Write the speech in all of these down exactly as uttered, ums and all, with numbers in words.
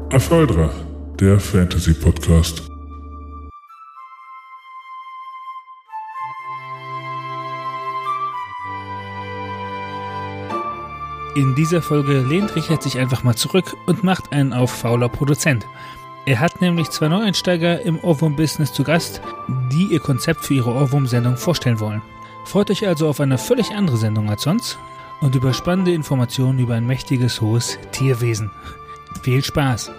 Aphaedra, der Fantasy-Podcast. In dieser Folge lehnt Richard sich einfach mal zurück und macht einen auf fauler Produzent. Er hat nämlich zwei Neueinsteiger im Ohrwurm-Business zu Gast, die ihr Konzept für ihre Ohrwurm-Sendung vorstellen wollen. Freut euch also auf eine völlig andere Sendung als sonst und über spannende Informationen über ein mächtiges, hohes Tierwesen. Viel Spaß!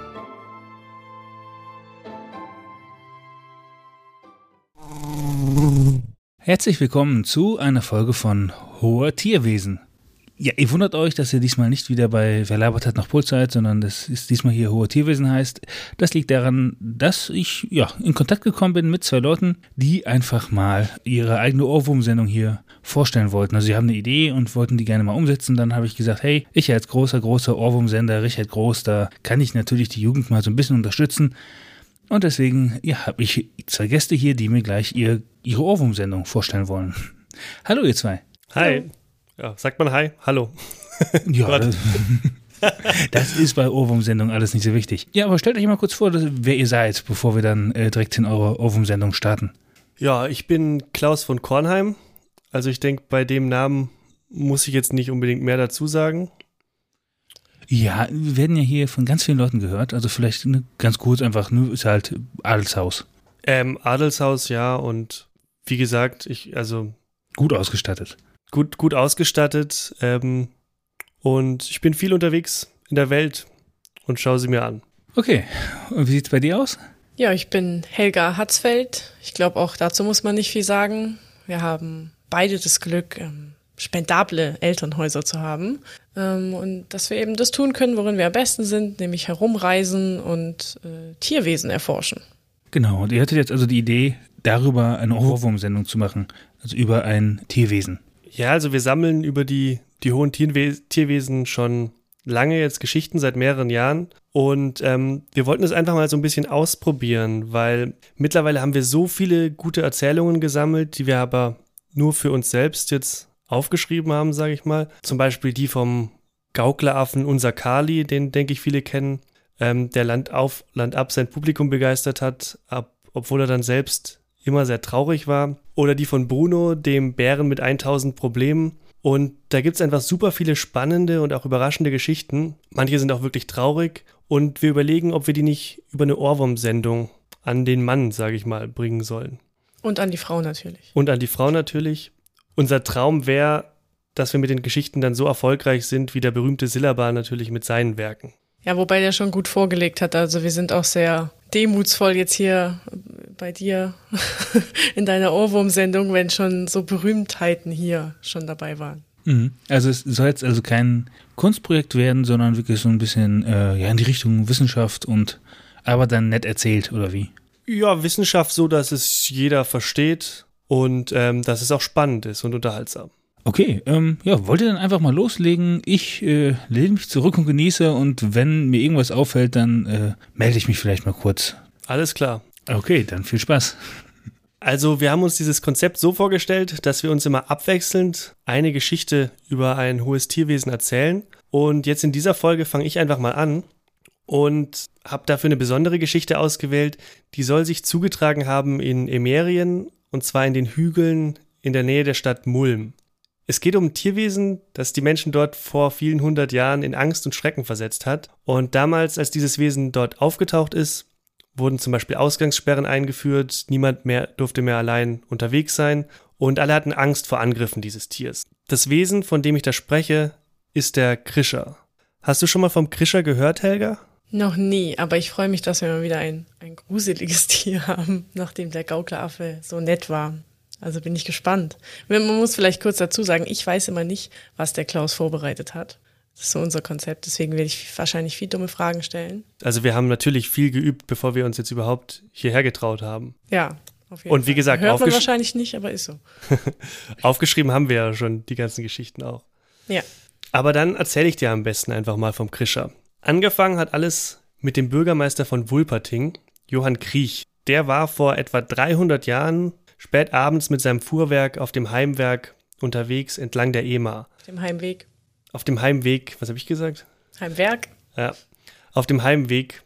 Herzlich willkommen zu einer Folge von Hoher Tierwesen. Ja, ihr wundert euch, dass ihr diesmal nicht wieder bei Wer labert hat noch Puls seid, sondern das ist diesmal hier Hoher Tierwesen heißt. Das liegt daran, dass ich ja in Kontakt gekommen bin mit zwei Leuten, die einfach mal ihre eigene Ohrwurm-Sendung hier vorstellen wollten. Also sie haben eine Idee und wollten die gerne mal umsetzen. Dann habe ich gesagt, hey, ich als großer, großer Ohrwurm-Sender, Richard Groß, da kann ich natürlich die Jugend mal so ein bisschen unterstützen. Und deswegen ja, habe ich zwei Gäste hier, die mir gleich ihr, ihre Ohrwurm-Sendung vorstellen wollen. Hallo ihr zwei. Hi. Ja, sagt man Hi? Hallo. Ja, das, das ist bei Ohrwurm-Sendung alles nicht so wichtig. Ja, aber stellt euch mal kurz vor, wer ihr seid, bevor wir dann äh, direkt in eure Ohrwurm-Sendung starten. Ja, ich bin Klaus von Kornheim. Also ich denke, bei dem Namen muss ich jetzt nicht unbedingt mehr dazu sagen. Ja, wir werden ja hier von ganz vielen Leuten gehört. Also vielleicht ne, ganz kurz einfach, ne, ist halt Adelshaus. Ähm, Adelshaus, ja. Und wie gesagt, ich, also... Gut ausgestattet. Gut, gut ausgestattet ähm, und ich bin viel unterwegs in der Welt und schaue sie mir an. Okay, und wie sieht's bei dir aus? Ja, ich bin Helga Hatzfeld. Ich glaube, auch dazu muss man nicht viel sagen. Wir haben beide das Glück, ähm, spendable Elternhäuser zu haben ähm, und dass wir eben das tun können, worin wir am besten sind, nämlich herumreisen und äh, Tierwesen erforschen. Genau, und ihr hattet jetzt also die Idee, darüber eine Ohrwurm-Sendung zu machen, also über ein Tierwesen. Ja, also wir sammeln über die, die hohen Tierwe- Tierwesen schon lange jetzt Geschichten, seit mehreren Jahren. Und ähm, wir wollten es einfach mal so ein bisschen ausprobieren, weil mittlerweile haben wir so viele gute Erzählungen gesammelt, die wir aber nur für uns selbst jetzt aufgeschrieben haben, sage ich mal. Zum Beispiel die vom Gaukleraffen Unser Kali, den denke ich viele kennen, ähm, der Land auf, Land ab sein Publikum begeistert hat, ab, obwohl er dann selbst immer sehr traurig war. Oder die von Bruno, dem Bären mit tausend Problemen. Und da gibt es einfach super viele spannende und auch überraschende Geschichten. Manche sind auch wirklich traurig. Und wir überlegen, ob wir die nicht über eine Ohrwurm-Sendung an den Mann, sage ich mal, bringen sollen. Und an die Frau natürlich. Und an die Frau natürlich. Unser Traum wäre, dass wir mit den Geschichten dann so erfolgreich sind, wie der berühmte Silaban natürlich mit seinen Werken. Ja, wobei der schon gut vorgelegt hat. Also wir sind auch sehr demutsvoll jetzt hier bei dir in deiner Ohrwurm-Sendung, wenn schon so Berühmtheiten hier schon dabei waren. Mhm. Also es soll jetzt also kein Kunstprojekt werden, sondern wirklich so ein bisschen äh, ja, in die Richtung Wissenschaft und aber dann nett erzählt, oder wie? Ja, Wissenschaft so, dass es jeder versteht und ähm, dass es auch spannend ist und unterhaltsam. Okay, ähm, ja, wollt ihr dann einfach mal loslegen? Ich äh, lehne mich zurück und genieße und wenn mir irgendwas auffällt, dann äh, melde ich mich vielleicht mal kurz. Alles klar. Okay, dann viel Spaß. Also wir haben uns dieses Konzept so vorgestellt, dass wir uns immer abwechselnd eine Geschichte über ein hohes Tierwesen erzählen. Und jetzt in dieser Folge fange ich einfach mal an und habe dafür eine besondere Geschichte ausgewählt. Die soll sich zugetragen haben in Emerien und zwar in den Hügeln in der Nähe der Stadt Mulm. Es geht um ein Tierwesen, das die Menschen dort vor vielen hundert Jahren in Angst und Schrecken versetzt hat. Und damals, als dieses Wesen dort aufgetaucht ist, wurden zum Beispiel Ausgangssperren eingeführt, niemand mehr durfte mehr allein unterwegs sein und alle hatten Angst vor Angriffen dieses Tiers. Das Wesen, von dem ich da spreche, ist der Krischer. Hast du schon mal vom Krischer gehört, Helga? Noch nie, aber ich freue mich, dass wir mal wieder ein, ein gruseliges Tier haben, nachdem der Gaukleraffe so nett war. Also bin ich gespannt. Man muss vielleicht kurz dazu sagen, ich weiß immer nicht, was der Klaus vorbereitet hat. Das ist so unser Konzept, deswegen werde ich wahrscheinlich viel dumme Fragen stellen. Also wir haben natürlich viel geübt, bevor wir uns jetzt überhaupt hierher getraut haben. Ja, auf jeden Und wie Fall. gesagt, hört man aufgesch- wahrscheinlich nicht, aber ist so. Aufgeschrieben haben wir ja schon die ganzen Geschichten auch. Ja. Aber dann erzähle ich dir am besten einfach mal vom Krischer. Angefangen hat alles mit dem Bürgermeister von Wulperting, Johann Kriech. Der war vor etwa dreihundert Jahren spät abends mit seinem Fuhrwerk auf dem Heimwerk unterwegs entlang der Emer. Auf dem Heimweg. Auf dem Heimweg, was habe ich gesagt? Heimwerk. Ja, auf dem Heimweg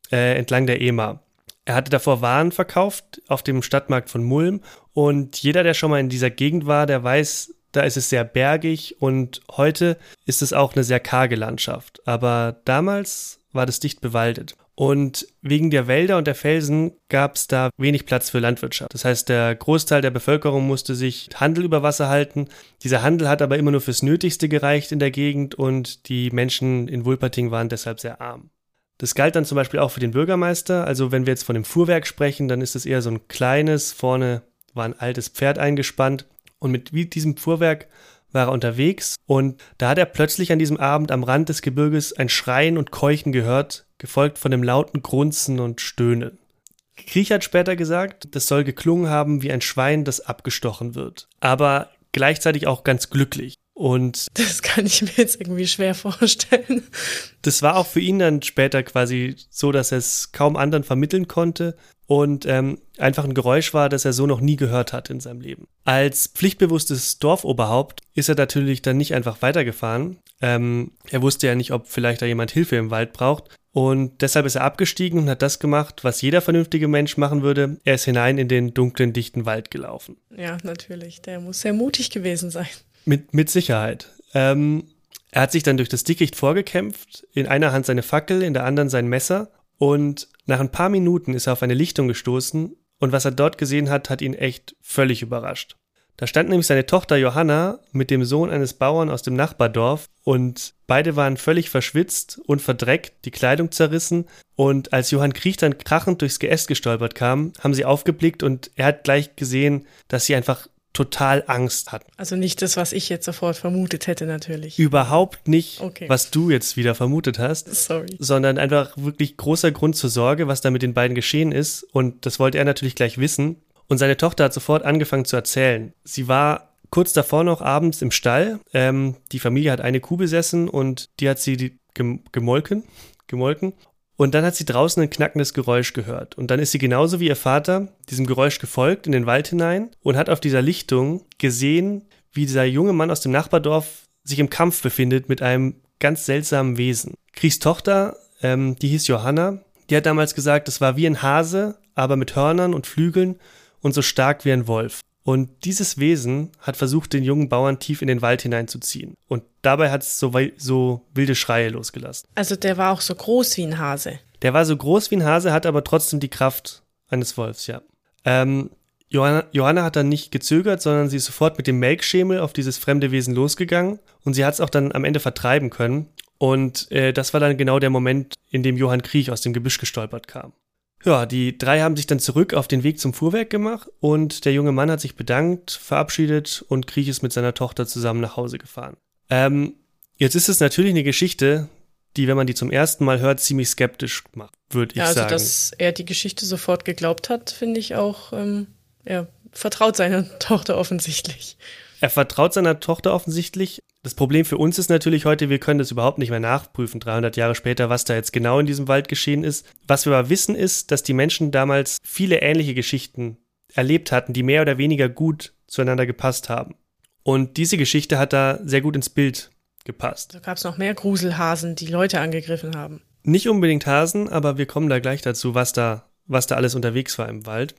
äh, entlang der Ema. Er hatte davor Waren verkauft auf dem Stadtmarkt von Mulm und jeder, der schon mal in dieser Gegend war, der weiß, da ist es sehr bergig und heute ist es auch eine sehr karge Landschaft. Aber damals war das dicht bewaldet. Und wegen der Wälder und der Felsen gab es da wenig Platz für Landwirtschaft. Das heißt, der Großteil der Bevölkerung musste sich Handel über Wasser halten. Dieser Handel hat aber immer nur fürs Nötigste gereicht in der Gegend und die Menschen in Wulperting waren deshalb sehr arm. Das galt dann zum Beispiel auch für den Bürgermeister. Also wenn wir jetzt von dem Fuhrwerk sprechen, dann ist es eher so ein kleines, vorne war ein altes Pferd eingespannt. Und mit diesem Fuhrwerk war er unterwegs und da hat er plötzlich an diesem Abend am Rand des Gebirges ein Schreien und Keuchen gehört, gefolgt von dem lauten Grunzen und Stöhnen. Kriech hat später gesagt, das soll geklungen haben wie ein Schwein, das abgestochen wird, aber gleichzeitig auch ganz glücklich. Und das kann ich mir jetzt irgendwie schwer vorstellen. Das war auch für ihn dann später quasi so, dass er es kaum anderen vermitteln konnte und ähm, einfach ein Geräusch war, das er so noch nie gehört hat in seinem Leben. Als pflichtbewusstes Dorfoberhaupt ist er natürlich dann nicht einfach weitergefahren. Ähm, er wusste ja nicht, ob vielleicht da jemand Hilfe im Wald braucht. Und deshalb ist er abgestiegen und hat das gemacht, was jeder vernünftige Mensch machen würde. Er ist hinein in den dunklen, dichten Wald gelaufen. Ja, natürlich. Der muss sehr mutig gewesen sein. Mit, mit Sicherheit. Ähm, er hat sich dann durch das Dickicht vorgekämpft, in einer Hand seine Fackel, in der anderen sein Messer und nach ein paar Minuten ist er auf eine Lichtung gestoßen und was er dort gesehen hat, hat ihn echt völlig überrascht. Da stand nämlich seine Tochter Johanna mit dem Sohn eines Bauern aus dem Nachbardorf und beide waren völlig verschwitzt und verdreckt, die Kleidung zerrissen und als Johann Kriech dann krachend durchs Geäst gestolpert kam, haben sie aufgeblickt und er hat gleich gesehen, dass sie einfach total Angst hatten. Also nicht das, was ich jetzt sofort vermutet hätte, natürlich. Überhaupt nicht, okay. Was du jetzt wieder vermutet hast. Sorry. Sondern einfach wirklich großer Grund zur Sorge, was da mit den beiden geschehen ist. Und das wollte er natürlich gleich wissen. Und seine Tochter hat sofort angefangen zu erzählen. Sie war kurz davor noch abends im Stall. Ähm, die Familie hat eine Kuh besessen und die hat sie die gem- gemolken. gemolken. Und dann hat sie draußen ein knackendes Geräusch gehört. Und dann ist sie genauso wie ihr Vater diesem Geräusch gefolgt in den Wald hinein und hat auf dieser Lichtung gesehen, wie dieser junge Mann aus dem Nachbardorf sich im Kampf befindet mit einem ganz seltsamen Wesen. Kriechs Tochter, ähm, die hieß Johanna, die hat damals gesagt, es war wie ein Hase, aber mit Hörnern und Flügeln und so stark wie ein Wolf. Und dieses Wesen hat versucht, den jungen Bauern tief in den Wald hineinzuziehen. Und dabei hat es so, so wilde Schreie losgelassen. Also der war auch so groß wie ein Hase. Der war so groß wie ein Hase, hat aber trotzdem die Kraft eines Wolfs, ja. Ähm, Johanna, Johanna hat dann nicht gezögert, sondern sie ist sofort mit dem Melkschemel auf dieses fremde Wesen losgegangen. Und sie hat es auch dann am Ende vertreiben können. Und äh, das war dann genau der Moment, in dem Johann Kriech aus dem Gebüsch gestolpert kam. Ja, die drei haben sich dann zurück auf den Weg zum Fuhrwerk gemacht und der junge Mann hat sich bedankt, verabschiedet und Kriech ist mit seiner Tochter zusammen nach Hause gefahren. Ähm, jetzt ist es natürlich eine Geschichte, die, wenn man die zum ersten Mal hört, ziemlich skeptisch macht, würde ich ja, also, sagen. Also, dass er die Geschichte sofort geglaubt hat, finde ich auch, ähm, er vertraut seiner Tochter offensichtlich. Er vertraut seiner Tochter offensichtlich. Das Problem für uns ist natürlich heute, wir können das überhaupt nicht mehr nachprüfen, dreihundert Jahre später, was da jetzt genau in diesem Wald geschehen ist. Was wir aber wissen ist, dass die Menschen damals viele ähnliche Geschichten erlebt hatten, die mehr oder weniger gut zueinander gepasst haben. Und diese Geschichte hat da sehr gut ins Bild gepasst. Da gab es noch mehr Gruselhasen, die Leute angegriffen haben. Nicht unbedingt Hasen, aber wir kommen da gleich dazu, was da, was da alles unterwegs war im Wald.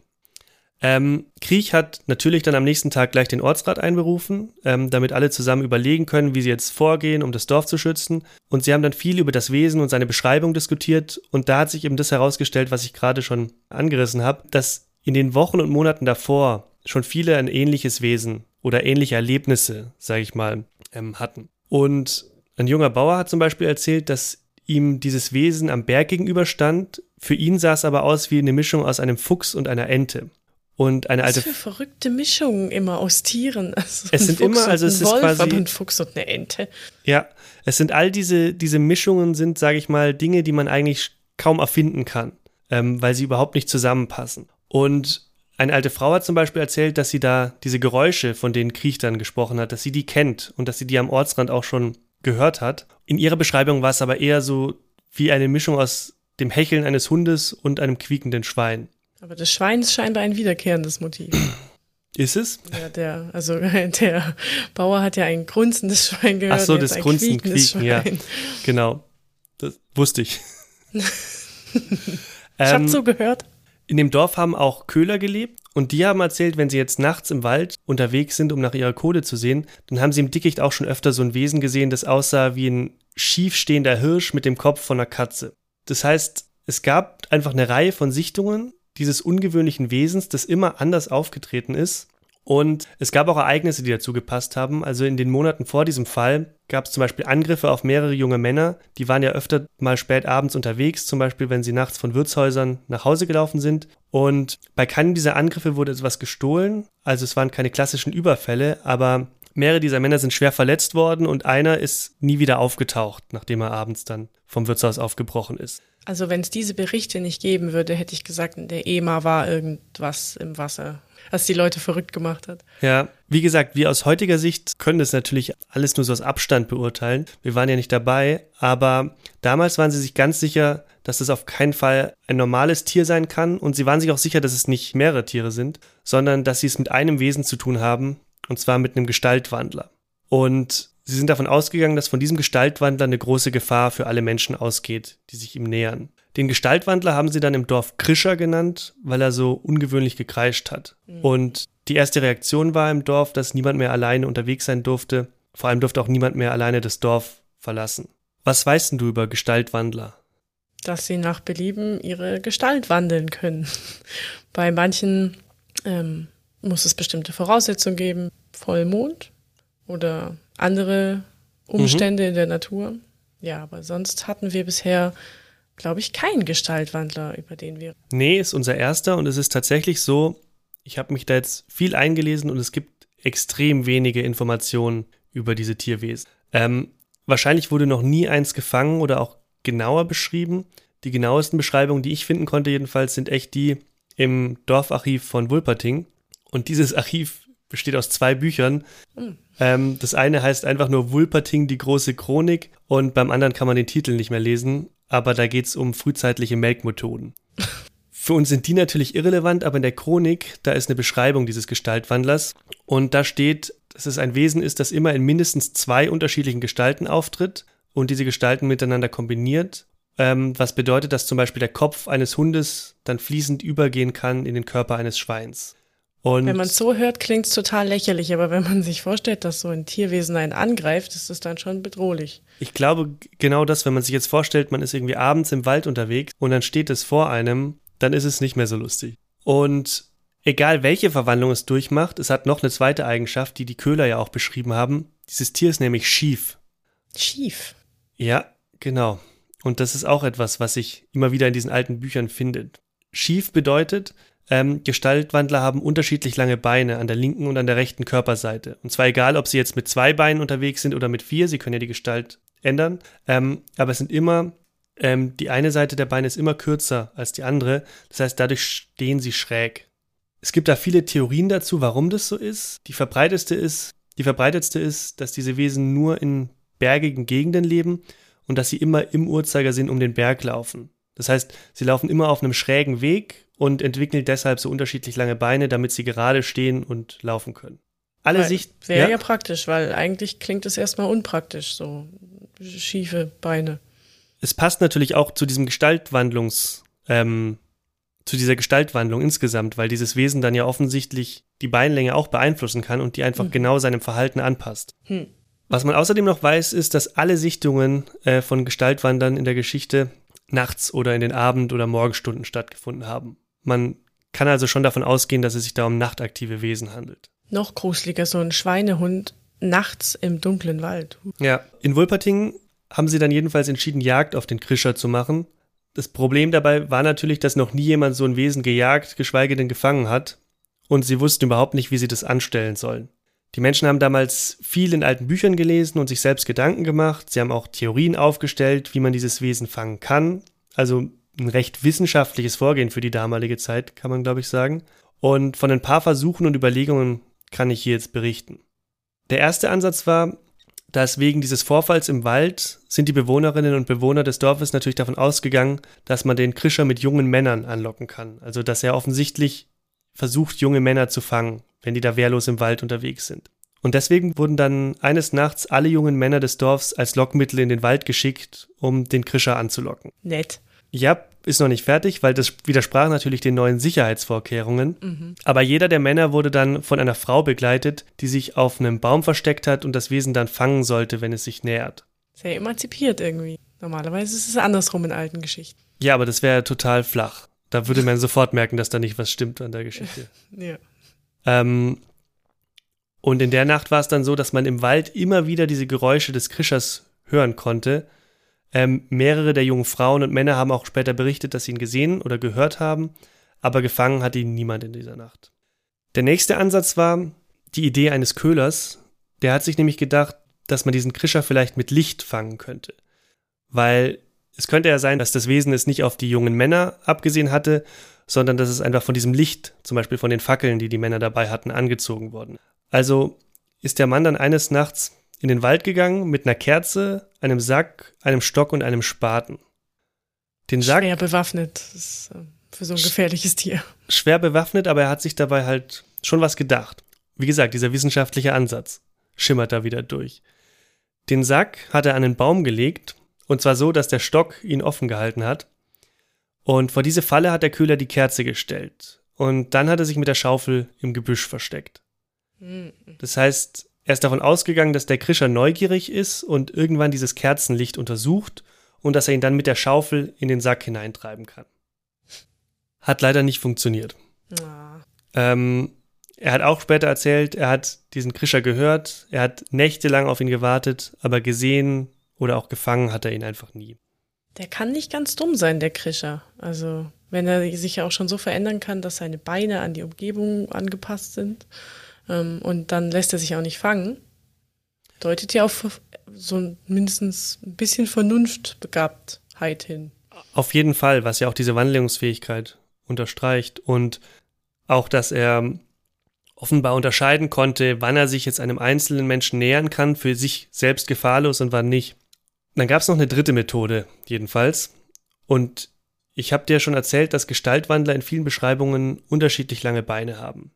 Ähm, Kriech hat natürlich dann am nächsten Tag gleich den Ortsrat einberufen, ähm, damit alle zusammen überlegen können, wie sie jetzt vorgehen, um das Dorf zu schützen. Und sie haben dann viel über das Wesen und seine Beschreibung diskutiert. Und da hat sich eben das herausgestellt, was ich gerade schon angerissen habe, dass in den Wochen und Monaten davor schon viele ein ähnliches Wesen oder ähnliche Erlebnisse, sage ich mal, ähm, hatten. Und ein junger Bauer hat zum Beispiel erzählt, dass ihm dieses Wesen am Berg gegenüberstand. Für ihn sah es aber aus wie eine Mischung aus einem Fuchs und einer Ente. Und eine alte Was für verrückte Mischungen immer aus Tieren. Also es sind Fuchs immer, also es ein ist Wolf, quasi aber ein Fuchs und eine Ente. Ja, es sind all diese, diese Mischungen sind, sage ich mal, Dinge, die man eigentlich kaum erfinden kann, ähm, weil sie überhaupt nicht zusammenpassen. Und eine alte Frau hat zum Beispiel erzählt, dass sie da diese Geräusche, von denen Kriech dann gesprochen hat, dass sie die kennt und dass sie die am Ortsrand auch schon gehört hat. In ihrer Beschreibung war es aber eher so wie eine Mischung aus dem Hecheln eines Hundes und einem quiekenden Schwein. Aber das Schwein ist scheinbar ein wiederkehrendes Motiv. Ist es? Ja, der, also der Bauer hat ja ein grunzendes Schwein gehört. Ach so, das Grunzen, Quieken, Schwein. ja, genau. Das wusste ich. Ich Ähm, habe zugehört. In dem Dorf haben auch Köhler gelebt und die haben erzählt, wenn sie jetzt nachts im Wald unterwegs sind, um nach ihrer Kohle zu sehen, dann haben sie im Dickicht auch schon öfter so ein Wesen gesehen, das aussah wie ein schiefstehender Hirsch mit dem Kopf von einer Katze. Das heißt, es gab einfach eine Reihe von Sichtungen dieses ungewöhnlichen Wesens, das immer anders aufgetreten ist. Und es gab auch Ereignisse, die dazu gepasst haben. Also in den Monaten vor diesem Fall gab es zum Beispiel Angriffe auf mehrere junge Männer. Die waren ja öfter mal spät abends unterwegs, zum Beispiel wenn sie nachts von Wirtshäusern nach Hause gelaufen sind. Und bei keinem dieser Angriffe wurde etwas gestohlen. Also es waren keine klassischen Überfälle, aber mehrere dieser Männer sind schwer verletzt worden und einer ist nie wieder aufgetaucht, nachdem er abends dann vom Wirtshaus aufgebrochen ist. Also wenn es diese Berichte nicht geben würde, hätte ich gesagt, in der Ema war irgendwas im Wasser, was die Leute verrückt gemacht hat. Ja, wie gesagt, wir aus heutiger Sicht können das natürlich alles nur so aus Abstand beurteilen. Wir waren ja nicht dabei, aber damals waren sie sich ganz sicher, dass das auf keinen Fall ein normales Tier sein kann und sie waren sich auch sicher, dass es nicht mehrere Tiere sind, sondern dass sie es mit einem Wesen zu tun haben, und zwar mit einem Gestaltwandler. Und sie sind davon ausgegangen, dass von diesem Gestaltwandler eine große Gefahr für alle Menschen ausgeht, die sich ihm nähern. Den Gestaltwandler haben sie dann im Dorf Krischer genannt, weil er so ungewöhnlich gekreischt hat. Mhm. Und die erste Reaktion war im Dorf, dass niemand mehr alleine unterwegs sein durfte. Vor allem durfte auch niemand mehr alleine das Dorf verlassen. Was weißt denn du über Gestaltwandler? Dass sie nach Belieben ihre Gestalt wandeln können. Bei manchen ähm, muss es bestimmte Voraussetzungen geben. Vollmond oder andere Umstände mhm. in der Natur. Ja, aber sonst hatten wir bisher, glaube ich, keinen Gestaltwandler, über den wir... Nee, ist unser erster und es ist tatsächlich so, ich habe mich da jetzt viel eingelesen und es gibt extrem wenige Informationen über diese Tierwesen. Ähm, wahrscheinlich wurde noch nie eins gefangen oder auch genauer beschrieben. Die genauesten Beschreibungen, die ich finden konnte jedenfalls, sind echt die im Dorfarchiv von Wulperting. Und dieses Archiv besteht aus zwei Büchern. Mhm. Ähm, das eine heißt einfach nur Wulperting, die große Chronik und beim anderen kann man den Titel nicht mehr lesen, aber da geht es um frühzeitliche Melkmethoden. Für uns sind die natürlich irrelevant, aber in der Chronik, da ist eine Beschreibung dieses Gestaltwandlers und da steht, dass es ein Wesen ist, das immer in mindestens zwei unterschiedlichen Gestalten auftritt und diese Gestalten miteinander kombiniert, ähm, was bedeutet, dass zum Beispiel der Kopf eines Hundes dann fließend übergehen kann in den Körper eines Schweins. Und wenn man es so hört, klingt es total lächerlich, aber wenn man sich vorstellt, dass so ein Tierwesen einen angreift, ist das dann schon bedrohlich. Ich glaube, genau das, wenn man sich jetzt vorstellt, man ist irgendwie abends im Wald unterwegs und dann steht es vor einem, dann ist es nicht mehr so lustig. Und egal welche Verwandlung es durchmacht, es hat noch eine zweite Eigenschaft, die die Köhler ja auch beschrieben haben. Dieses Tier ist nämlich schief. Schief? Ja, genau. Und das ist auch etwas, was sich immer wieder in diesen alten Büchern findet. Schief bedeutet, Ähm, Gestaltwandler haben unterschiedlich lange Beine an der linken und an der rechten Körperseite. Und zwar egal, ob sie jetzt mit zwei Beinen unterwegs sind oder mit vier, sie können ja die Gestalt ändern. Ähm, aber es sind immer, ähm, die eine Seite der Beine ist immer kürzer als die andere. Das heißt, dadurch stehen sie schräg. Es gibt da viele Theorien dazu, warum das so ist. Die verbreitetste ist, die verbreitetste ist, dass diese Wesen nur in bergigen Gegenden leben und dass sie immer im Uhrzeigersinn um den Berg laufen. Das heißt, sie laufen immer auf einem schrägen Weg und entwickeln deshalb so unterschiedlich lange Beine, damit sie gerade stehen und laufen können. Alle Sicht wäre ja? ja praktisch, weil eigentlich klingt es erstmal unpraktisch, so schiefe Beine. Es passt natürlich auch zu diesem Gestaltwandlungs, ähm, zu dieser Gestaltwandlung insgesamt, weil dieses Wesen dann ja offensichtlich die Beinlänge auch beeinflussen kann und die einfach mhm. genau seinem Verhalten anpasst. Hm. Was man außerdem noch weiß, ist, dass alle Sichtungen äh, von Gestaltwandern in der Geschichte nachts oder in den Abend- oder Morgenstunden stattgefunden haben. Man kann also schon davon ausgehen, dass es sich da um nachtaktive Wesen handelt. Noch gruseliger, so ein Schweinehund nachts im dunklen Wald. Ja, in Wulperting haben sie dann jedenfalls entschieden, Jagd auf den Krischer zu machen. Das Problem dabei war natürlich, dass noch nie jemand so ein Wesen gejagt, geschweige denn gefangen hat. Und sie wussten überhaupt nicht, wie sie das anstellen sollen. Die Menschen haben damals viel in alten Büchern gelesen und sich selbst Gedanken gemacht. Sie haben auch Theorien aufgestellt, wie man dieses Wesen fangen kann. Also ein recht wissenschaftliches Vorgehen für die damalige Zeit, kann man, glaube ich, sagen. Und von ein paar Versuchen und Überlegungen kann ich hier jetzt berichten. Der erste Ansatz war, dass wegen dieses Vorfalls im Wald sind die Bewohnerinnen und Bewohner des Dorfes natürlich davon ausgegangen, dass man den Krischer mit jungen Männern anlocken kann. Also dass er offensichtlich versucht, junge Männer zu fangen, wenn die da wehrlos im Wald unterwegs sind. Und deswegen wurden dann eines Nachts alle jungen Männer des Dorfs als Lockmittel in den Wald geschickt, um den Krischer anzulocken. Nett. Ja, ist noch nicht fertig, weil das widersprach natürlich den neuen Sicherheitsvorkehrungen. Mhm. Aber jeder der Männer wurde dann von einer Frau begleitet, die sich auf einem Baum versteckt hat und das Wesen dann fangen sollte, wenn es sich nähert. Sehr emanzipiert irgendwie. Normalerweise ist es andersrum in alten Geschichten. Ja, aber das wäre total flach. Da würde man sofort merken, dass da nicht was stimmt an der Geschichte. Ja. Ähm, und in der Nacht war es dann so, dass man im Wald immer wieder diese Geräusche des Krischers hören konnte. Ähm, mehrere der jungen Frauen und Männer haben auch später berichtet, dass sie ihn gesehen oder gehört haben, aber gefangen hat ihn niemand in dieser Nacht. Der nächste Ansatz war die Idee eines Köhlers. Der hat sich nämlich gedacht, dass man diesen Krischer vielleicht mit Licht fangen könnte. Weil es könnte ja sein, dass das Wesen es nicht auf die jungen Männer abgesehen hatte, sondern dass es einfach von diesem Licht, zum Beispiel von den Fackeln, die die Männer dabei hatten, angezogen worden. Also ist der Mann dann eines Nachts in den Wald gegangen mit einer Kerze, einem Sack, einem Stock und einem Spaten. Den Sack, Schwer bewaffnet. Das ist äh, für so ein gefährliches Tier. schwer bewaffnet, aber er hat sich dabei halt schon was gedacht. Wie gesagt, dieser wissenschaftliche Ansatz schimmert da wieder durch. Den Sack hat er an den Baum gelegt, und zwar so, dass der Stock ihn offen gehalten hat. Und vor diese Falle hat der Köhler die Kerze gestellt. Und dann hat er sich mit der Schaufel im Gebüsch versteckt. Mhm. Das heißt, er ist davon ausgegangen, dass der Krischer neugierig ist und irgendwann dieses Kerzenlicht untersucht und dass er ihn dann mit der Schaufel in den Sack hineintreiben kann. Hat leider nicht funktioniert. Ah. Ähm, er hat auch später erzählt, er hat diesen Krischer gehört, er hat nächtelang auf ihn gewartet, aber gesehen oder auch gefangen hat er ihn einfach nie. Der kann nicht ganz dumm sein, der Krischer. Also, wenn er sich ja auch schon so verändern kann, dass seine Beine an die Umgebung angepasst sind, ähm, und dann lässt er sich auch nicht fangen, deutet ja auf so mindestens ein bisschen Vernunftbegabtheit hin. Auf jeden Fall, was ja auch diese Wandlungsfähigkeit unterstreicht und auch, dass er offenbar unterscheiden konnte, wann er sich jetzt einem einzelnen Menschen nähern kann, für sich selbst gefahrlos und wann nicht. Dann gab es noch eine dritte Methode, jedenfalls. Und ich habe dir schon erzählt, dass Gestaltwandler in vielen Beschreibungen unterschiedlich lange Beine haben.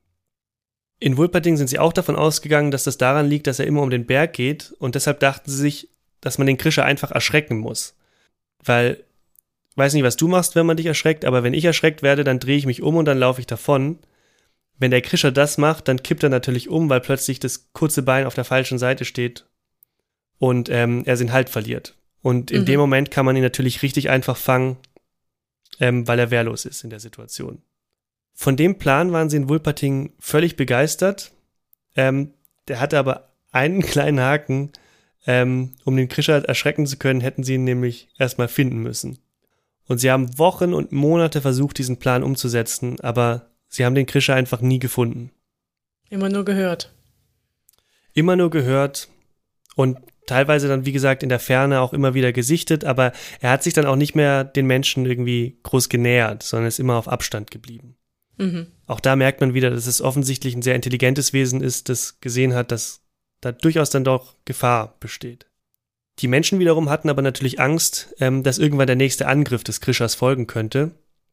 In Wulperting sind sie auch davon ausgegangen, dass das daran liegt, dass er immer um den Berg geht und deshalb dachten sie sich, dass man den Krischer einfach erschrecken muss. Weil, ich weiß nicht, was du machst, wenn man dich erschreckt, aber wenn ich erschreckt werde, dann drehe ich mich um und dann laufe ich davon. Wenn der Krischer das macht, dann kippt er natürlich um, weil plötzlich das kurze Bein auf der falschen Seite steht und ähm, er den Halt verliert. Und in Mhm. dem Moment kann man ihn natürlich richtig einfach fangen, ähm, weil er wehrlos ist in der Situation. Von dem Plan waren sie in Wulperting völlig begeistert. Ähm, der hatte aber einen kleinen Haken. Ähm, um den Krischer erschrecken zu können, hätten sie ihn nämlich erstmal finden müssen. Und sie haben Wochen und Monate versucht, diesen Plan umzusetzen, aber sie haben den Krischer einfach nie gefunden. Immer nur gehört. Immer nur gehört und teilweise dann, wie gesagt, in der Ferne auch immer wieder gesichtet, aber er hat sich dann auch nicht mehr den Menschen irgendwie groß genähert, sondern ist immer auf Abstand geblieben. Mhm. Auch da merkt man wieder, dass es offensichtlich ein sehr intelligentes Wesen ist, das gesehen hat, dass da durchaus dann doch Gefahr besteht. Die Menschen wiederum hatten aber natürlich Angst, ähm, dass irgendwann der nächste Angriff des Krischers folgen könnte.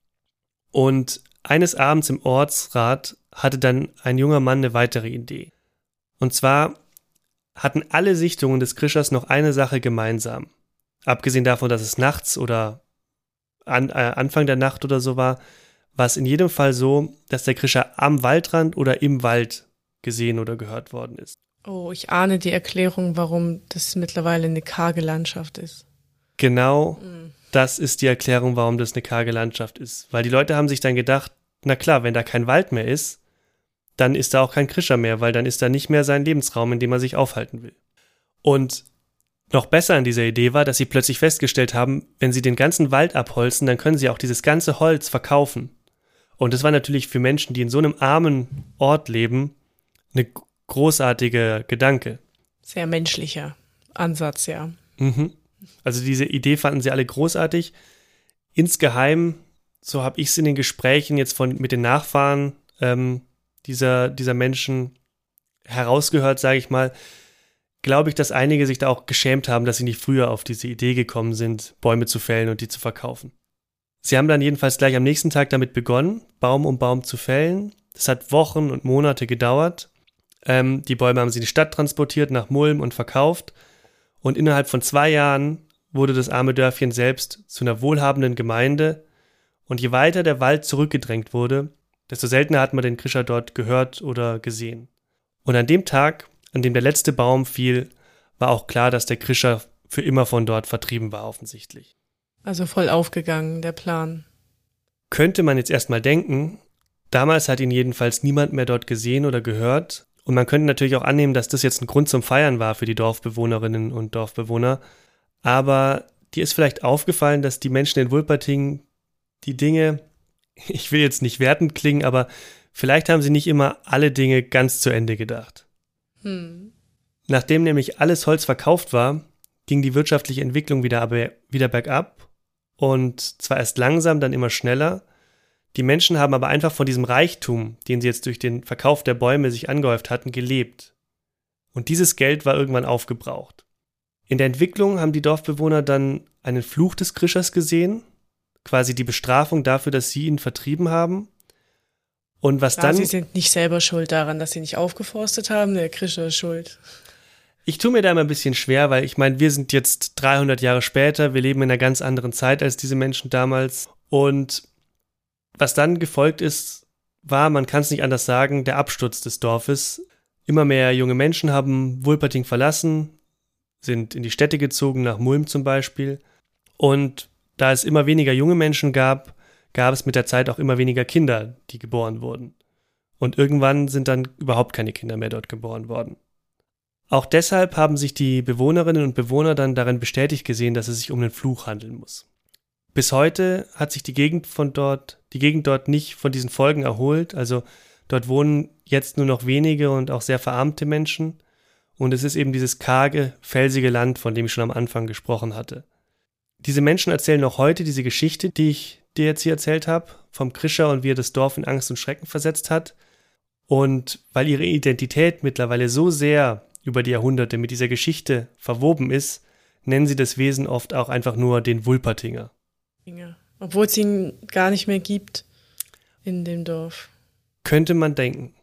Und eines Abends im Ortsrat hatte dann ein junger Mann eine weitere Idee. Und zwar hatten alle Sichtungen des Krischers noch eine Sache gemeinsam. Abgesehen davon, dass es nachts oder an, äh, Anfang der Nacht oder so war, war es in jedem Fall so, dass der Krischer am Waldrand oder im Wald gesehen oder gehört worden ist. Oh, ich ahne die Erklärung, warum das mittlerweile eine karge Landschaft ist. Genau, Mhm. das ist die Erklärung, warum das eine karge Landschaft ist. Weil die Leute haben sich dann gedacht, na klar, wenn da kein Wald mehr ist, dann ist da auch kein Krischer mehr, weil dann ist da nicht mehr sein Lebensraum, in dem er sich aufhalten will. Und noch besser an dieser Idee war, dass sie plötzlich festgestellt haben, wenn sie den ganzen Wald abholzen, dann können sie auch dieses ganze Holz verkaufen. Und das war natürlich für Menschen, die in so einem armen Ort leben, eine großartige Gedanke. Sehr menschlicher Ansatz, ja. Mhm. Also diese Idee fanden sie alle großartig. Insgeheim, so habe ich es in den Gesprächen jetzt von mit den Nachfahren ähm, dieser, dieser Menschen herausgehört, sage ich mal, glaube ich, dass einige sich da auch geschämt haben, dass sie nicht früher auf diese Idee gekommen sind, Bäume zu fällen und die zu verkaufen. Sie haben dann jedenfalls gleich am nächsten Tag damit begonnen, Baum um Baum zu fällen. Das hat Wochen und Monate gedauert. Ähm, die Bäume haben sie in die Stadt transportiert, nach Mulm und verkauft. Und innerhalb von zwei Jahren wurde das arme Dörfchen selbst zu einer wohlhabenden Gemeinde, Und je weiter der Wald zurückgedrängt wurde, desto seltener hat man den Krischer dort gehört oder gesehen. Und an dem Tag, an dem der letzte Baum fiel, war auch klar, dass der Krischer für immer von dort vertrieben war, offensichtlich. Also voll aufgegangen, der Plan. Könnte man jetzt erstmal denken, damals hat ihn jedenfalls niemand mehr dort gesehen oder gehört. Und man könnte natürlich auch annehmen, dass das jetzt ein Grund zum Feiern war für die Dorfbewohnerinnen und Dorfbewohner. Aber dir ist vielleicht aufgefallen, dass die Menschen in Wulperting die Dinge, ich will jetzt nicht wertend klingen, aber vielleicht haben sie nicht immer alle Dinge ganz zu Ende gedacht. Hm. Nachdem nämlich alles Holz verkauft war, ging die wirtschaftliche Entwicklung wieder, aber wieder bergab und zwar erst langsam, dann immer schneller. Die Menschen haben aber einfach von diesem Reichtum, den sie jetzt durch den Verkauf der Bäume sich angehäuft hatten, gelebt. Und dieses Geld war irgendwann aufgebraucht. In der Entwicklung haben die Dorfbewohner dann einen Fluch des Krischers gesehen, quasi die Bestrafung dafür, dass sie ihn vertrieben haben. Und was Ja, dann... sie sind nicht selber schuld daran, dass sie nicht aufgeforstet haben, der Krischer ist schuld. Ich tue mir da immer ein bisschen schwer, weil ich meine, wir sind jetzt dreihundert Jahre später, wir leben in einer ganz anderen Zeit als diese Menschen damals. Und was dann gefolgt ist, war, man kann es nicht anders sagen, der Absturz des Dorfes. Immer mehr junge Menschen haben Wulperting verlassen, sind in die Städte gezogen, nach Mulm zum Beispiel. Und da es immer weniger junge Menschen gab, gab es mit der Zeit auch immer weniger Kinder, die geboren wurden. Und irgendwann sind dann überhaupt keine Kinder mehr dort geboren worden. Auch deshalb haben sich die Bewohnerinnen und Bewohner dann darin bestätigt gesehen, dass es sich um einen Fluch handeln muss. Bis heute hat sich die Gegend von dort, die Gegend dort nicht von diesen Folgen erholt. Also dort wohnen jetzt nur noch wenige und auch sehr verarmte Menschen. Und es ist eben dieses karge, felsige Land, von dem ich schon am Anfang gesprochen hatte. Diese Menschen erzählen noch heute diese Geschichte, die ich dir jetzt hier erzählt habe, vom Krischer und wie er das Dorf in Angst und Schrecken versetzt hat. Und weil ihre Identität mittlerweile so sehr über die Jahrhunderte mit dieser Geschichte verwoben ist, nennen sie das Wesen oft auch einfach nur den Wulpertinger. Obwohl es ihn gar nicht mehr gibt in dem Dorf. Könnte man denken.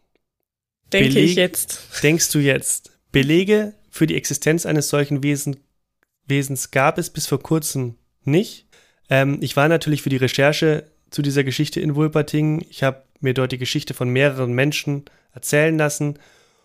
Denke Beleg- ich jetzt. Denkst du jetzt? Belege für die Existenz eines solchen Wesen, Wesens gab es bis vor kurzem nicht. Ähm, ich war natürlich für die Recherche zu dieser Geschichte in Wulperting. Ich habe mir dort die Geschichte von mehreren Menschen erzählen lassen.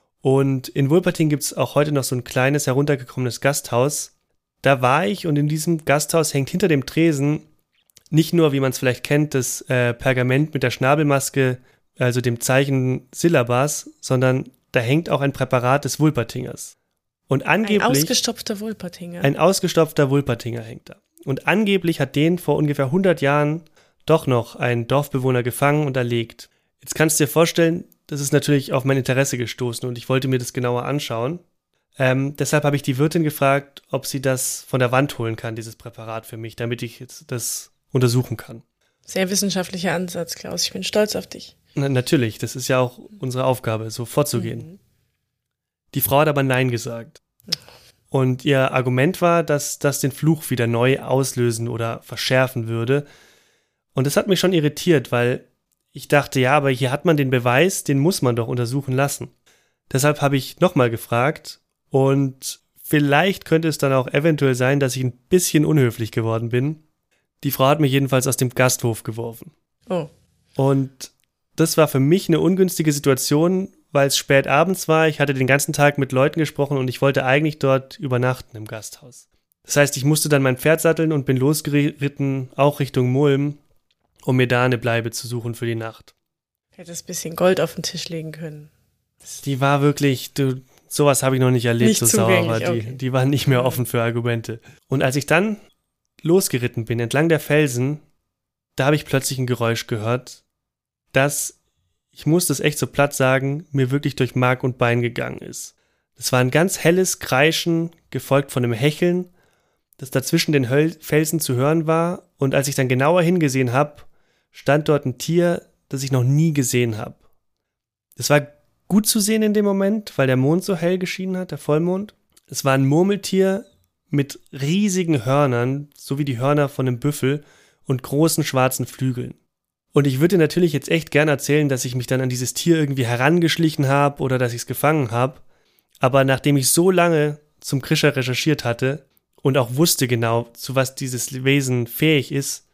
Und in Wulperting gibt es auch heute noch so ein kleines, heruntergekommenes Gasthaus. Da war ich und in diesem Gasthaus hängt hinter dem Tresen nicht nur, wie man es vielleicht kennt, das äh, Pergament mit der Schnabelmaske, also dem Zeichen Syllabas, sondern da hängt auch ein Präparat des Wulpertingers. Und angeblich, ein ausgestopfter Wulpertinger. Ein ausgestopfter Wulpertinger hängt da. Und angeblich hat den vor ungefähr hundert Jahren doch noch ein Dorfbewohner gefangen und erlegt. Jetzt kannst du dir vorstellen, das ist natürlich auf mein Interesse gestoßen und ich wollte mir das genauer anschauen. Ähm, deshalb habe ich die Wirtin gefragt, ob sie das von der Wand holen kann, dieses Präparat für mich, damit ich jetzt das untersuchen kann. Sehr wissenschaftlicher Ansatz, Klaus. Ich bin stolz auf dich. Na, natürlich, das ist ja auch unsere Aufgabe, so vorzugehen. Mhm. Die Frau hat aber Nein gesagt. Und ihr Argument war, dass das den Fluch wieder neu auslösen oder verschärfen würde. Und das hat mich schon irritiert, weil ich dachte, ja, aber hier hat man den Beweis, den muss man doch untersuchen lassen. Deshalb habe ich nochmal gefragt und vielleicht könnte es dann auch eventuell sein, dass ich ein bisschen unhöflich geworden bin. Die Frau hat mich jedenfalls aus dem Gasthof geworfen. Oh. Und das war für mich eine ungünstige Situation, weil es spät abends war. Ich hatte den ganzen Tag mit Leuten gesprochen und ich wollte eigentlich dort übernachten im Gasthaus. Das heißt, ich musste dann mein Pferd satteln und bin losgeritten, auch Richtung Mulm, um mir da eine Bleibe zu suchen für die Nacht. Hättest ein bisschen Gold auf den Tisch legen können. Die war wirklich, du, sowas habe ich noch nicht erlebt, Nicht so sauer war die. okay. Die war nicht mehr offen für Argumente. Und als ich dann losgeritten bin, entlang der Felsen, da habe ich plötzlich ein Geräusch gehört, das, ich muss das echt so platt sagen, mir wirklich durch Mark und Bein gegangen ist. Das war ein ganz helles Kreischen, gefolgt von einem Hecheln, das dazwischen den Höl- Felsen zu hören war. Und als ich dann genauer hingesehen habe, stand dort ein Tier, das ich noch nie gesehen habe. Es war gut zu sehen in dem Moment, weil der Mond so hell geschienen hat, der Vollmond. Es war ein Murmeltier mit riesigen Hörnern, so wie die Hörner von einem Büffel und großen schwarzen Flügeln. Und ich würde dir natürlich jetzt echt gern erzählen, dass ich mich dann an dieses Tier irgendwie herangeschlichen habe oder dass ich es gefangen habe. Aber nachdem ich so lange zum Krischer recherchiert hatte und auch wusste genau, zu was dieses Wesen fähig ist,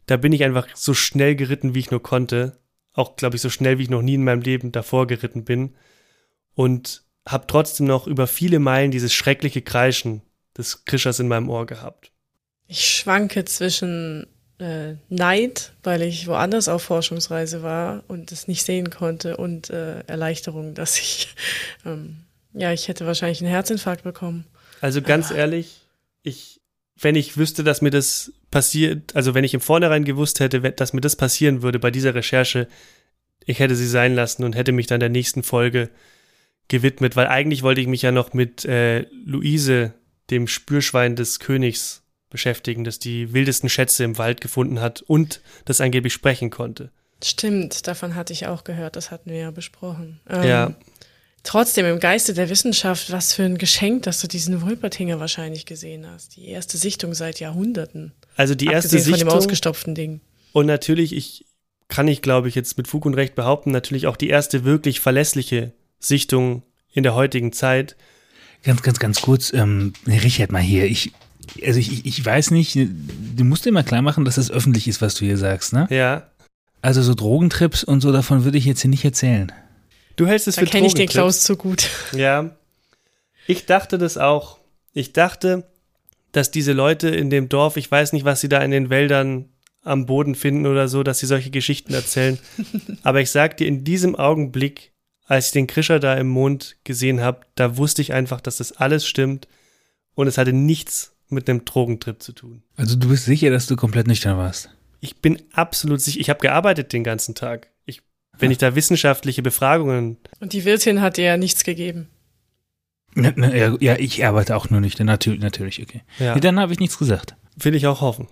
da bin ich einfach so schnell geritten, wie ich nur konnte. Auch, glaube ich, so schnell, wie ich noch nie in meinem Leben davor geritten bin. Und habe trotzdem noch über viele Meilen dieses schreckliche Kreischen des Krischers in meinem Ohr gehabt. Ich schwanke zwischen äh, Neid, weil ich woanders auf Forschungsreise war und es nicht sehen konnte, und äh, Erleichterung, dass ich, ähm, ja, ich hätte wahrscheinlich einen Herzinfarkt bekommen. Also ganz ah. ehrlich, ich, wenn ich wüsste, dass mir das passiert, also wenn ich im Vornherein gewusst hätte, dass mir das passieren würde bei dieser Recherche, ich hätte sie sein lassen und hätte mich dann der nächsten Folge gewidmet, weil eigentlich wollte ich mich ja noch mit äh, Luise, dem Spürschwein des Königs, beschäftigen, das die wildesten Schätze im Wald gefunden hat und das angeblich sprechen konnte. Stimmt, davon hatte ich auch gehört, das hatten wir ja besprochen. Ähm, ja. Trotzdem, im Geiste der Wissenschaft, was für ein Geschenk, dass du diesen Wolpertinger wahrscheinlich gesehen hast. Die erste Sichtung seit Jahrhunderten. Also die erste Abgesehen Sichtung. Von dem ausgestopften Ding. Und natürlich, ich kann ich, glaube ich, jetzt mit Fug und Recht behaupten, natürlich auch die erste wirklich verlässliche Sichtung in der heutigen Zeit. Ganz, ganz, ganz kurz, ähm, Richard, mal hier. Ich, also ich, ich weiß nicht, du musst dir mal klar machen, dass das öffentlich ist, was du hier sagst, ne? Ja. Also so Drogentrips und so, davon würde ich jetzt hier nicht erzählen. Du hältst es da für kenne ich den Drogentrips. Klaus zu gut. Ja. Ich dachte das auch. Ich dachte, dass diese Leute in dem Dorf, ich weiß nicht, was sie da in den Wäldern am Boden finden oder so, dass sie solche Geschichten erzählen. Aber ich sag dir, in diesem Augenblick, als ich den Krischer da im Mond gesehen habe, da wusste ich einfach, dass das alles stimmt und es hatte nichts mit einem Drogentrip zu tun. Also du bist sicher, dass du komplett nüchtern warst? Ich bin absolut sicher. Ich habe gearbeitet den ganzen Tag. Ich, wenn ich da wissenschaftliche Befragungen... Und die Wirtin hat dir ja nichts gegeben. Na, na, ja, ja, ich arbeite auch nur nüchtern, natürlich, natürlich, okay. Ja. Nee, dann habe ich nichts gesagt. Will ich auch hoffen.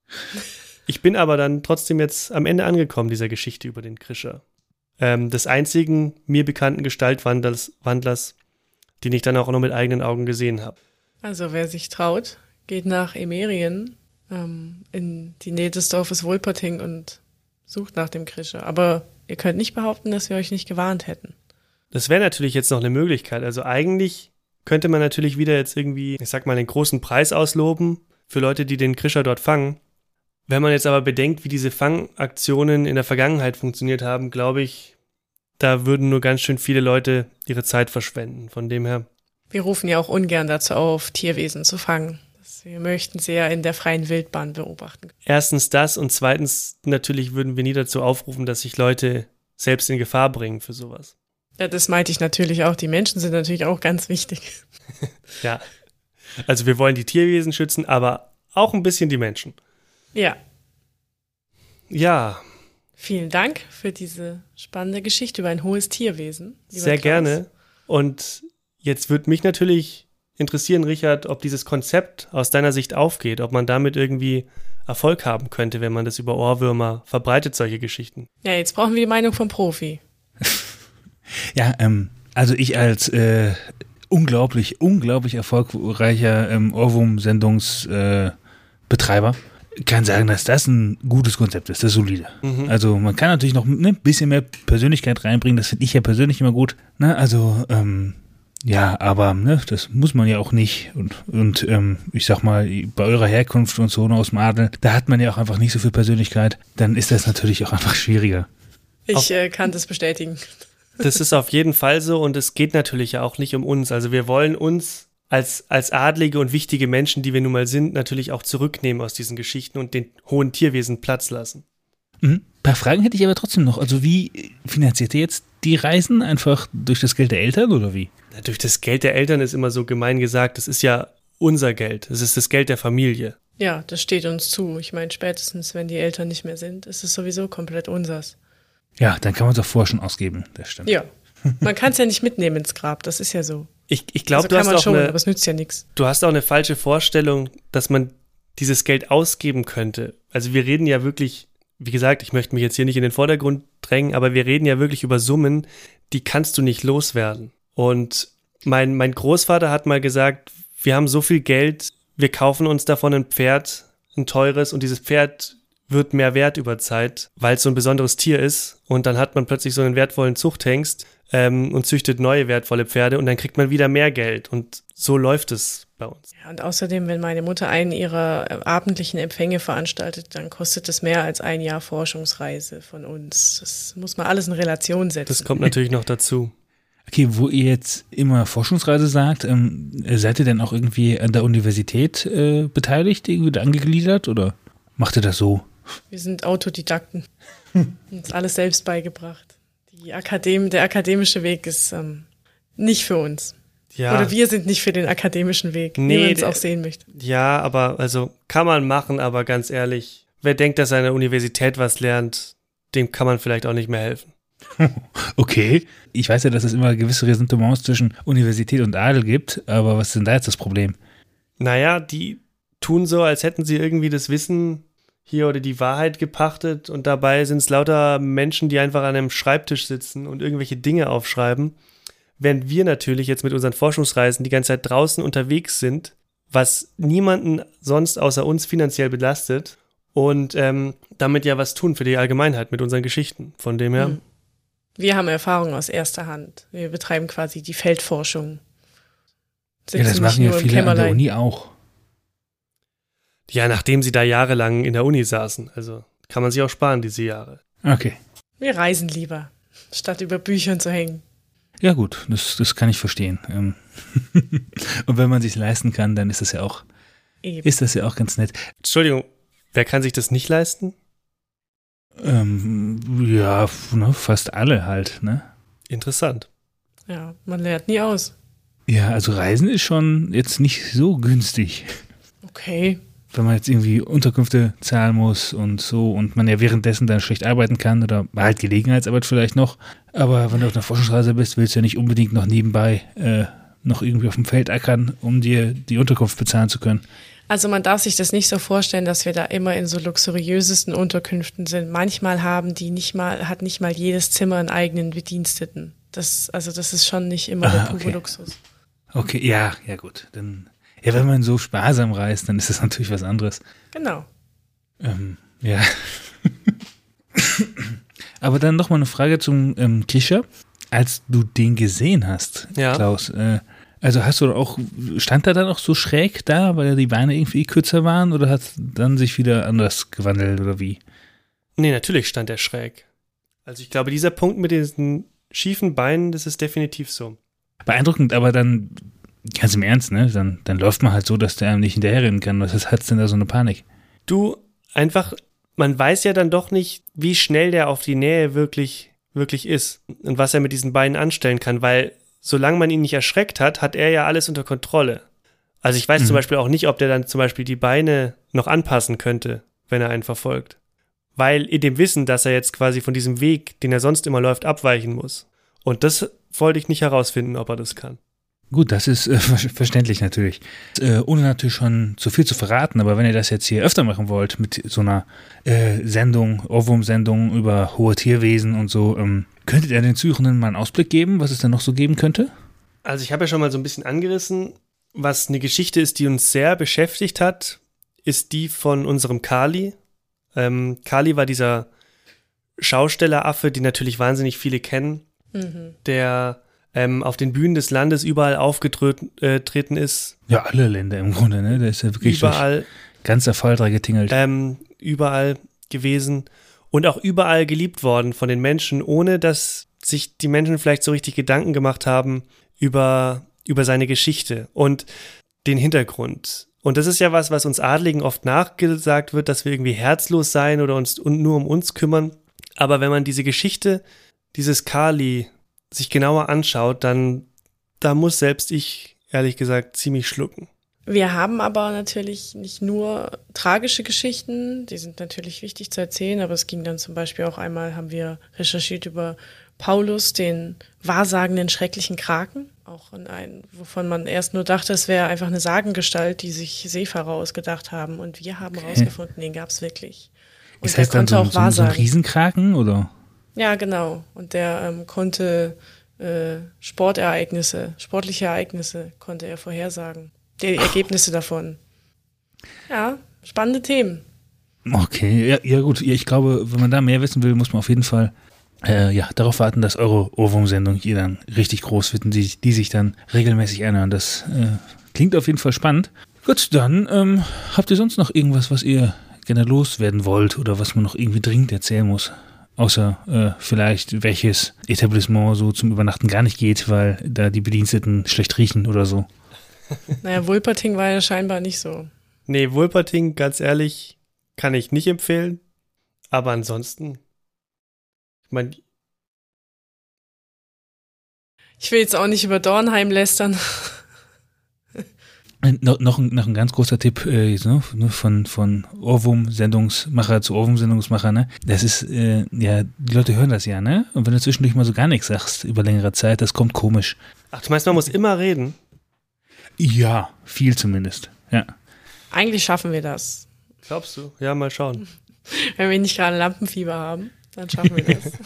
Ich bin aber dann trotzdem jetzt am Ende angekommen, dieser Geschichte über den Krischer. Ähm, des einzigen mir bekannten Gestaltwandlers, Wandlers, den ich dann auch noch mit eigenen Augen gesehen habe. Also wer sich traut, geht nach Emerien, ähm, in die Nähe des Dorfes Wolperting und sucht nach dem Krischer. Aber ihr könnt nicht behaupten, dass wir euch nicht gewarnt hätten. Das wäre natürlich jetzt noch eine Möglichkeit. Also eigentlich könnte man natürlich wieder jetzt irgendwie, ich sag mal, den großen Preis ausloben für Leute, die den Krischer dort fangen. Wenn man jetzt aber bedenkt, wie diese Fangaktionen in der Vergangenheit funktioniert haben, glaube ich, da würden nur ganz schön viele Leute ihre Zeit verschwenden. Von dem her. Wir rufen ja auch ungern dazu auf, Tierwesen zu fangen. Wir möchten sie ja in der freien Wildbahn beobachten. Erstens das und zweitens natürlich würden wir nie dazu aufrufen, dass sich Leute selbst in Gefahr bringen für sowas. Ja, das meinte ich natürlich auch. Die Menschen sind natürlich auch ganz wichtig. Ja, also wir wollen die Tierwesen schützen, aber auch ein bisschen die Menschen. Ja. Ja. Vielen Dank für diese spannende Geschichte über ein hohes Tierwesen. Sehr Klaus. gerne. Und jetzt würde mich natürlich interessieren, Richard, ob dieses Konzept aus deiner Sicht aufgeht, ob man damit irgendwie Erfolg haben könnte, wenn man das über Ohrwürmer verbreitet, solche Geschichten. Ja, jetzt brauchen wir die Meinung vom Profi. Ja, ähm, also ich als äh, unglaublich, unglaublich erfolgreicher ähm, Ohrwurm-Sendungsbetreiber äh, kann sagen, dass das ein gutes Konzept ist, das ist solide. Mhm. Also man kann natürlich noch ein ne, bisschen mehr Persönlichkeit reinbringen, das finde ich ja persönlich immer gut. Ne? Also ähm, ja, aber ne, das muss man ja auch nicht. Und, und ähm, ich sag mal, bei eurer Herkunft und so aus dem Adel, da hat man ja auch einfach nicht so viel Persönlichkeit. Dann ist das natürlich auch einfach schwieriger. Ich äh, kann das bestätigen. Das ist auf jeden Fall so und es geht natürlich ja auch nicht um uns. Also wir wollen uns als, als adlige und wichtige Menschen, die wir nun mal sind, natürlich auch zurücknehmen aus diesen Geschichten und den hohen Tierwesen Platz lassen. Mhm. Ein paar Fragen hätte ich aber trotzdem noch. Also wie finanziert ihr jetzt die Reisen? Einfach durch das Geld der Eltern oder wie? Ja, durch das Geld der Eltern ist immer so gemein gesagt, das ist ja unser Geld. Das ist das Geld der Familie. Ja, das steht uns zu. Ich meine, spätestens, wenn die Eltern nicht mehr sind, ist es sowieso komplett unsers. Ja, dann kann man es auch vorher schon ausgeben, das stimmt. Ja, man kann es ja nicht mitnehmen ins Grab, das ist ja so. Ich, ich glaube, also du hast man auch schon, eine, aber es nützt ja nichts. Du hast auch eine falsche Vorstellung, dass man dieses Geld ausgeben könnte. Also wir reden ja wirklich, wie gesagt, ich möchte mich jetzt hier nicht in den Vordergrund drängen, aber wir reden ja wirklich über Summen, die kannst du nicht loswerden. Und mein, mein Großvater hat mal gesagt, wir haben so viel Geld, wir kaufen uns davon ein Pferd, ein teures, und dieses Pferd wird mehr wert über Zeit, weil es so ein besonderes Tier ist, und dann hat man plötzlich so einen wertvollen Zuchthengst, ähm, und züchtet neue wertvolle Pferde und dann kriegt man wieder mehr Geld. Und so läuft es bei uns. Ja, und außerdem, wenn meine Mutter einen ihrer abendlichen Empfänge veranstaltet, dann kostet es mehr als ein Jahr Forschungsreise von uns. Das muss man alles in Relation setzen. Das kommt natürlich noch dazu. Okay, wo ihr jetzt immer Forschungsreise sagt, ähm, seid ihr denn auch irgendwie an der Universität äh, beteiligt, irgendwie angegliedert oder macht ihr das so? Wir sind Autodidakten. Uns alles selbst beigebracht. Die Akadem- der akademische Weg ist ähm, nicht für uns. Ja. Oder wir sind nicht für den akademischen Weg, Nee, wie man es der- auch sehen möchte. Ja, aber also kann man machen, aber ganz ehrlich, wer denkt, dass er an der Universität was lernt, dem kann man vielleicht auch nicht mehr helfen. Okay, ich weiß ja, dass es immer gewisse Ressentiments zwischen Universität und Adel gibt, aber was ist denn da jetzt das Problem? Naja, die tun so, als hätten sie irgendwie das Wissen hier oder die Wahrheit gepachtet und dabei sind es lauter Menschen, die einfach an einem Schreibtisch sitzen und irgendwelche Dinge aufschreiben, während wir natürlich jetzt mit unseren Forschungsreisen die ganze Zeit draußen unterwegs sind, was niemanden sonst außer uns finanziell belastet und ähm, damit ja was tun für die Allgemeinheit mit unseren Geschichten. Von dem her. Hm. Wir haben Erfahrung aus erster Hand. Wir betreiben quasi die Feldforschung. Ja, das Sitzen machen nicht ja nur im viele an der Kämmerlein. Uni auch. Ja, nachdem sie da jahrelang in der Uni saßen. Also kann man sich auch sparen, diese Jahre. Okay. Wir reisen lieber, statt über Büchern zu hängen. Ja gut, das, das kann ich verstehen. Ähm, und wenn man sich leisten kann, dann ist das ja auch, Eben. ist das ja auch ganz nett. Entschuldigung, wer kann sich das nicht leisten? Ähm, ja, f- ne, fast alle halt, ne? Interessant. Ja, man lernt nie aus. Ja, also Reisen ist schon jetzt nicht so günstig, Okay. wenn man jetzt irgendwie Unterkünfte zahlen muss und so und man ja währenddessen dann schlecht arbeiten kann oder halt Gelegenheitsarbeit vielleicht noch. Aber wenn du auf einer Forschungsreise bist, willst du ja nicht unbedingt noch nebenbei äh, noch irgendwie auf dem Feld ackern, um dir die Unterkunft bezahlen zu können. Also man darf sich das nicht so vorstellen, dass wir da immer in so luxuriösesten Unterkünften sind. Manchmal haben die nicht mal, hat nicht mal jedes Zimmer einen eigenen Bediensteten. Das, also das ist schon nicht immer Ah, der pure okay. Luxus. Okay, ja, ja gut. Dann, ja, wenn man so sparsam reist, dann ist das natürlich was anderes. Genau. Ähm, ja. Aber dann noch mal eine Frage zum ähm, Krischer. Als du den gesehen hast, Ja. Klaus, äh, also hast du auch, stand er dann auch so schräg da, weil die Beine irgendwie kürzer waren oder hat dann sich wieder anders gewandelt oder wie? Nee, natürlich stand er schräg. Also ich glaube, dieser Punkt mit diesen schiefen Beinen, das ist definitiv so. Beeindruckend, aber dann, ganz im Ernst, ne, dann, dann läuft man halt so, dass der einem nicht hinterherrennen kann. Was hat's denn da so eine Panik? Du, einfach, man weiß ja dann doch nicht, wie schnell der auf die Nähe wirklich, wirklich ist und was er mit diesen Beinen anstellen kann, weil solange man ihn nicht erschreckt hat, hat er ja alles unter Kontrolle. Also ich weiß Mhm. zum Beispiel auch nicht, ob der dann zum Beispiel die Beine noch anpassen könnte, wenn er einen verfolgt. Weil in dem Wissen, dass er jetzt quasi von diesem Weg, den er sonst immer läuft, abweichen muss. Und das wollte ich nicht herausfinden, ob er das kann. Gut, das ist äh, ver verständlich natürlich. Äh, ohne natürlich schon zu viel zu verraten, aber wenn ihr das jetzt hier öfter machen wollt mit so einer äh, Sendung, Ohrwurm-Sendung über hohe Tierwesen und so, ähm, könntet ihr den Zuhörenden mal einen Ausblick geben, was es denn noch so geben könnte? Also ich habe ja schon mal so ein bisschen angerissen, was eine Geschichte ist, die uns sehr beschäftigt hat, ist die von unserem Kali. Ähm, Kali war dieser Schaustelleraffe, die natürlich wahnsinnig viele kennen, Mhm. der ähm, auf den Bühnen des Landes überall aufgetreten ist. Ja, alle Länder im Grunde, ne? Der ist ja wirklich durch Überall, ganz erfolgreich getingelt. ähm, überall gewesen und auch überall geliebt worden von den Menschen, ohne dass sich die Menschen vielleicht so richtig Gedanken gemacht haben über, über seine Geschichte und den Hintergrund. Und das ist ja was, was uns Adligen oft nachgesagt wird, dass wir irgendwie herzlos sein oder uns und nur um uns kümmern. Aber wenn man diese Geschichte, dieses Kali sich genauer anschaut, dann da muss selbst ich, ehrlich gesagt, ziemlich schlucken. Wir haben aber natürlich nicht nur tragische Geschichten, die sind natürlich wichtig zu erzählen, aber es ging dann zum Beispiel auch einmal, haben wir recherchiert über Paulus, den wahrsagenden schrecklichen Kraken, auch in ein, wovon man erst nur dachte, es wäre einfach eine Sagengestalt, die sich Seefahrer ausgedacht haben, und wir haben herausgefunden, den gab es wirklich. Und Ist der das dann konnte so, auch so, so ein wahrsagen. Riesenkraken, oder? Ja, genau. Und der ähm, konnte äh, Sportereignisse, sportliche Ereignisse konnte er vorhersagen. Die Ergebnisse davon. Ja, spannende Themen. Okay, ja, ja gut. Ja, ich glaube, wenn man da mehr wissen will, muss man auf jeden Fall äh, ja, darauf warten, dass eure Ohrwurm-Sendung hier dann richtig groß wird und die, die sich dann regelmäßig anhören. Das äh, klingt auf jeden Fall spannend. Gut, dann ähm, habt ihr sonst noch irgendwas, was ihr gerne loswerden wollt oder was man noch irgendwie dringend erzählen muss? Außer äh, vielleicht, welches Etablissement so zum Übernachten gar nicht geht, weil da die Bediensteten schlecht riechen oder so. Naja, Wulperting war ja scheinbar nicht so. Nee, Wulperting, ganz ehrlich, kann ich nicht empfehlen. Aber ansonsten, ich meine... Ich will jetzt auch nicht über Dornheim lästern. No, noch, ein, noch ein ganz großer Tipp äh, so, ne, von, von Ohrwurm-Sendungsmacher zu Ohrwurm-Sendungsmacher, ne? Das ist, äh, ja, die Leute hören das ja, ne? Und wenn du zwischendurch mal so gar nichts sagst über längere Zeit, das kommt komisch. Ach, du meinst, man muss immer reden? Ja, viel zumindest, ja. Eigentlich schaffen wir das. Glaubst du? Ja, mal schauen. Wenn wir nicht gerade Lampenfieber haben, dann schaffen wir das.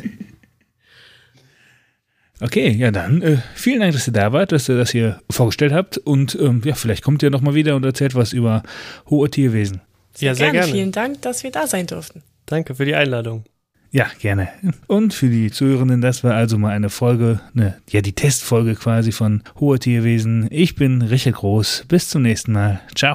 Okay, ja dann, äh, vielen Dank, dass ihr da wart, dass ihr das hier vorgestellt habt und ähm, ja, vielleicht kommt ihr nochmal wieder und erzählt was über hohe Tierwesen. Sehr ja, sehr gerne. gerne. Vielen Dank, dass wir da sein durften. Danke für die Einladung. Ja, gerne. Und für die Zuhörenden, das war also mal eine Folge, ne, ja, die Testfolge quasi von hohe Tierwesen. Ich bin Richard Groß. Bis zum nächsten Mal. Ciao.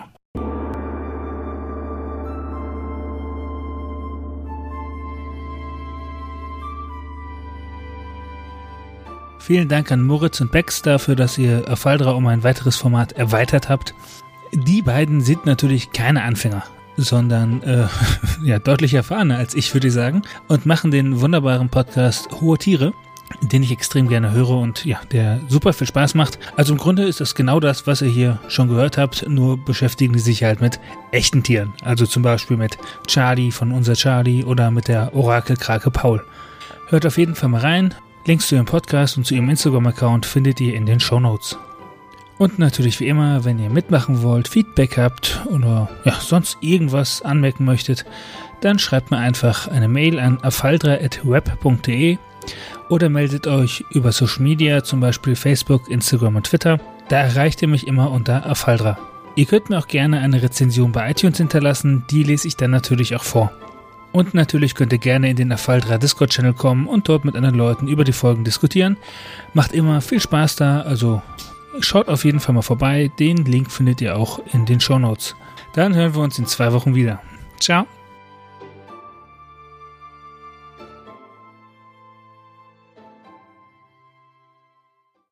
Vielen Dank an Moritz und Bex dafür, dass ihr Afaldra um ein weiteres Format erweitert habt. Die beiden sind natürlich keine Anfänger, sondern äh, ja, deutlich erfahrener als ich, würde ich sagen, und machen den wunderbaren Podcast Hohe Tiere, den ich extrem gerne höre und ja, der super viel Spaß macht. Also im Grunde ist das genau das, was ihr hier schon gehört habt, nur beschäftigen die sich halt mit echten Tieren. Also zum Beispiel mit Charlie von Unser Charlie oder mit der Orakelkrake Paul. Hört auf jeden Fall mal rein. Links zu ihrem Podcast und zu ihrem Instagram-Account findet ihr in den Shownotes. Und natürlich wie immer, wenn ihr mitmachen wollt, Feedback habt oder ja, sonst irgendwas anmerken möchtet, dann schreibt mir einfach eine Mail an afaldra at web punkt de oder meldet euch über Social Media, zum Beispiel Facebook, Instagram und Twitter. Da erreicht ihr mich immer unter Afaldra. Ihr könnt mir auch gerne eine Rezension bei iTunes hinterlassen, die lese ich dann natürlich auch vor. Und natürlich könnt ihr gerne in den Afaldra Discord-Channel kommen und dort mit anderen Leuten über die Folgen diskutieren. Macht immer viel Spaß da, also schaut auf jeden Fall mal vorbei. Den Link findet ihr auch in den Shownotes. Dann hören wir uns in zwei Wochen wieder. Ciao.